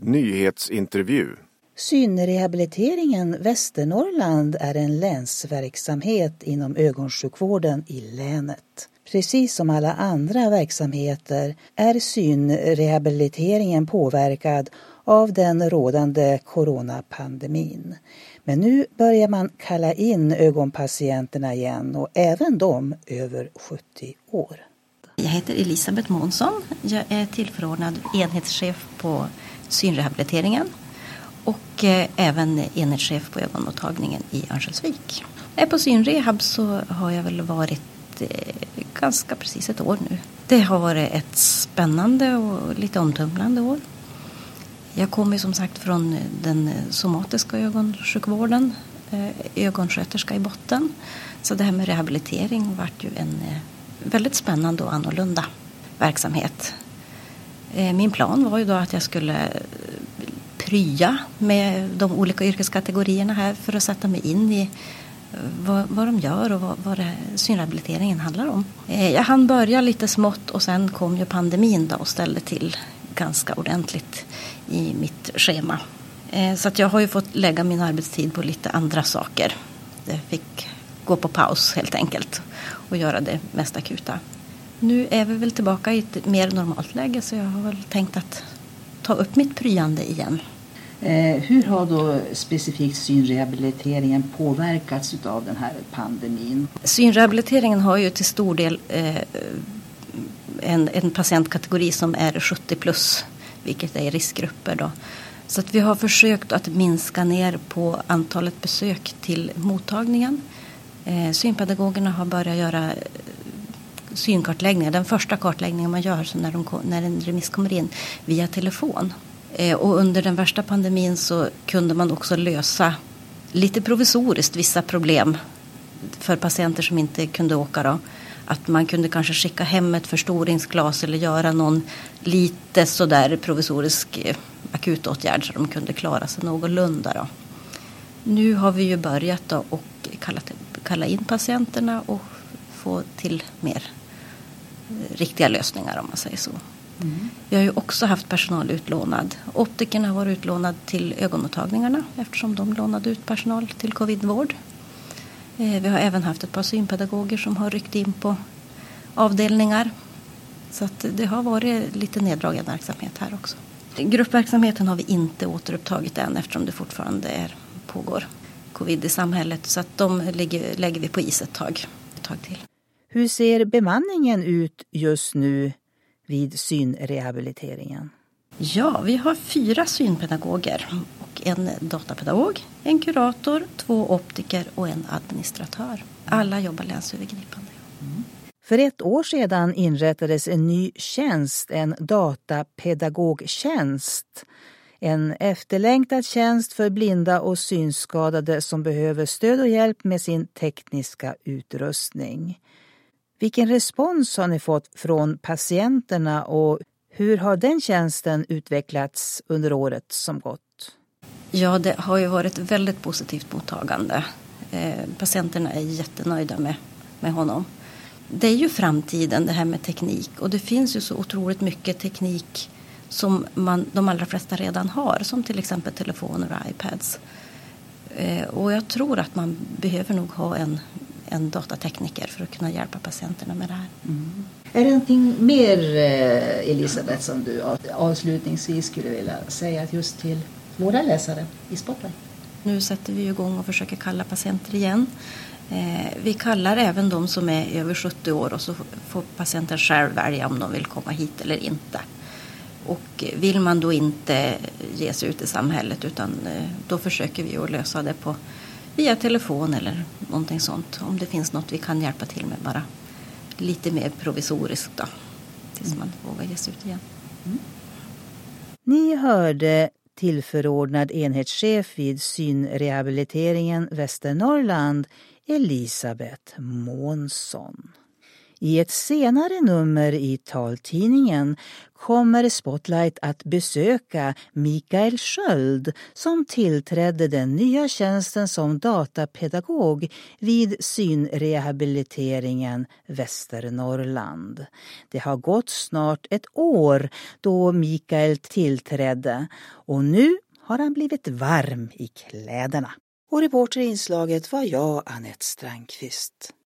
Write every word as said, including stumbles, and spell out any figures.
Nyhetsintervju. Synrehabiliteringen Västernorrland är en länsverksamhet inom ögonsjukvården i länet. Precis som alla andra verksamheter är synrehabiliteringen påverkad av den rådande coronapandemin. Men nu börjar man kalla in ögonpatienterna igen och även de över sjuttio år. Jag heter Elisabeth Månsson. Jag är tillförordnad enhetschef på synrehabiliteringen och även enhetschef på ögonmottagningen i Örnsköldsvik. På synrehab så har jag väl varit ganska precis ett år nu. Det har varit ett spännande och lite omtumlande år. Jag kommer som sagt från den somatiska ögonsjukvården, ögonsköterska i botten. Så det här med rehabilitering var ju en väldigt spännande och annorlunda verksamhet. Min plan var ju då att jag skulle prya med de olika yrkeskategorierna här för att sätta mig in i vad, vad de gör och vad, vad det, synrehabiliteringen handlar om. Jag hann börja lite smått och sen kom ju pandemin då och ställde till ganska ordentligt i mitt schema. Så att jag har ju fått lägga min arbetstid på lite andra saker. Jag fick gå på paus helt enkelt och göra det mest akuta. Nu är vi väl tillbaka i ett mer normalt läge så jag har väl tänkt att ta upp mitt pryande igen. Eh, hur har då specifikt synrehabiliteringen påverkats av den här pandemin? Synrehabiliteringen har ju till stor del eh, en, en patientkategori som är sjuttio plus, vilket är riskgrupper då. Så att vi har försökt att minska ner på antalet besök till mottagningen. Eh, synpedagogerna har börjat göra synkartläggningar. Den första kartläggningen man gör så när, de, när en remiss kommer in via telefon. Eh, och under den värsta pandemin så kunde man också lösa lite provisoriskt vissa problem för patienter som inte kunde åka då. Att man kunde kanske skicka hem ett förstoringsglas eller göra någon lite sådär provisorisk eh, akutåtgärd så de kunde klara sig någorlunda då. Nu har vi ju börjat då och kalla, kalla in patienterna och få till mer riktiga lösningar om man säger så. Mm. Vi har ju också haft personal utlånad. Optikerna har varit utlånad till ögonmottagningarna eftersom de lånade ut personal till covidvård. Vi har även haft ett par synpedagoger som har ryckt in på avdelningar. Så att det har varit lite neddragen verksamhet här också. Gruppverksamheten har vi inte återupptagit än eftersom det fortfarande är, pågår covid i samhället. Så att de lägger, lägger vi på is ett tag, ett tag till. Hur ser bemanningen ut just nu vid synrehabiliteringen? Ja, vi har fyra synpedagoger och en datapedagog, en kurator, två optiker och en administratör. Alla jobbar länsövergripande. Mm. För ett år sedan inrättades en ny tjänst, en datapedagogtjänst. En efterlängtad tjänst för blinda och synskadade som behöver stöd och hjälp med sin tekniska utrustning. Vilken respons har ni fått från patienterna och hur har den tjänsten utvecklats under året som gått? Ja, det har ju varit ett väldigt positivt mottagande. Eh, patienterna är jättenöjda med, med honom. Det är ju framtiden det här med teknik och det finns ju så otroligt mycket teknik som man, de allra flesta redan har, som till exempel telefoner och iPads. Eh, och jag tror att man behöver nog ha en, en datatekniker för att kunna hjälpa patienterna med det här. Mm. Är det någonting mer, Elisabeth, som du avslutningsvis skulle vilja säga just till våra läsare i Spotlight? Nu sätter vi igång och försöker kalla patienter igen. Eh, vi kallar även de som är över sjuttio år och så får patienten själv välja om de vill komma hit eller inte. Och vill man då inte ge sig ut i samhället utan eh, då försöker vi att lösa det på via telefon eller någonting sånt. Om det finns något vi kan hjälpa till med bara lite mer provisoriskt då. Tills mm. man vågar ge sig ut igen. Mm. Ni hörde tillförordnad enhetschef vid synrehabiliteringen Västernorrland, Elisabeth Månsson. I ett senare nummer i taltidningen kommer Spotlight att besöka Mikael Sköld som tillträdde den nya tjänsten som datapedagog vid synrehabiliteringen Västernorrland. Det har gått snart ett år då Mikael tillträdde och nu har han blivit varm i kläderna. Och reporter i inslaget var jag, Anette Strandqvist.